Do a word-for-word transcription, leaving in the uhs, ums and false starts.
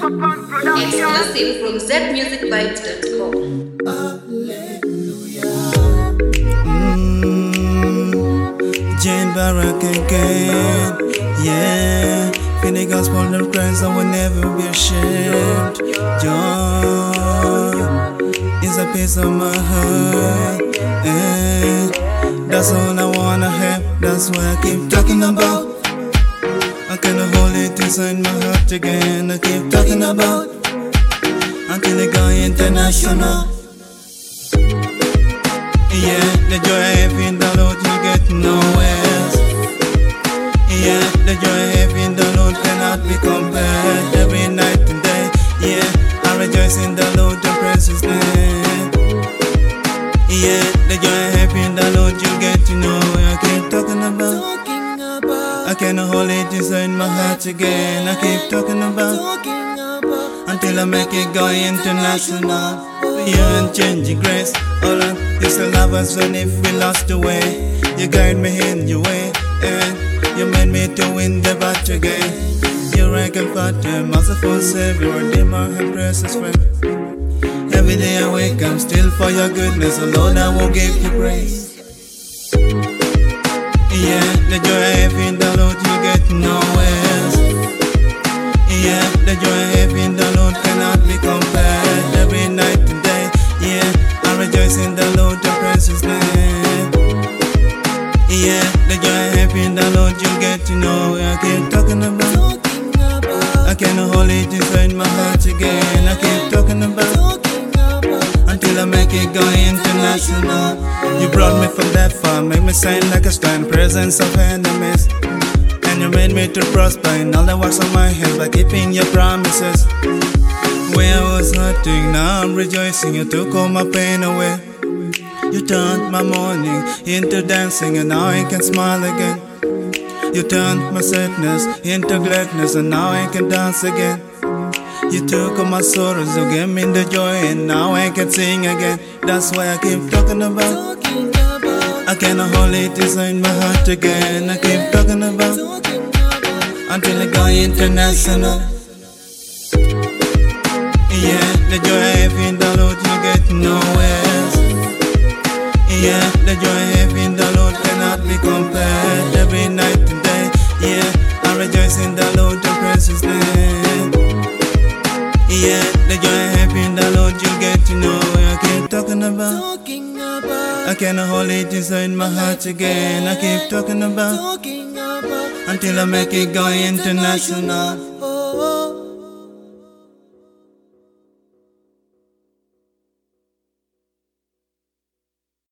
Exclusive from z music vibes dot com. Mm, Jane Barak again, yeah. Feel the gospel of Christ, I will never be ashamed. Joy is a piece of my heart, eh. That's all I wanna have, that's what I keep talking about. I cannot hold it inside my heart again, I keep talking about until it go international. Yeah, the joy I have in the Lord you get nowhere. Yeah, the joy I have in the Lord cannot be compared. Every night and day, yeah, I rejoice in the Lord and praise His name. Yeah, the joy I have in the Lord you get to know. I keep talking about. I cannot hold it inside my heart again. I keep talking about until I make it go international. You unchanging grace, all I used to love us when if we lost the way. You guide me in your way, and you made me to win the battle again. You rank and Father, merciful Savior, Redeemer and precious friend. Every day I wake, I'm still for your goodness, alone I will give you praise. Yeah, the joy I have in the Lord you get nowhere. Yeah, the joy I have in the Lord cannot be compared. Every night and day, yeah, I rejoice in the Lord and praise His name. Yeah, the joy I have in the Lord you get to know. I keep talking about. I cannot hold it inside my heart again. I keep talking about until I make it go international. You brought me from that far, make me shine like a star in presence of enemies. And you made me to prosper in all the works of my hands by keeping your promises. Where I was hurting, now I'm rejoicing. You took all my pain away. You turned my mourning into dancing, and now I can smile again. You turned my sadness into gladness, and now I can dance again. You took all my sorrows, you gave me the joy, and now I can sing again. That's why I keep talking about. I cannot hold it inside my heart again. I keep talking about until I go international. Yeah, the joy I have in the Lord you get nowhere. Yeah, the joy I have in the Lord cannot be compared. Every night and day, yeah, I rejoice in the Lord and praise His name. Yeah, the joy I have in the Lord you get to know. I keep talking about. I cannot hold it inside my heart again. I keep talking about until I make it go international.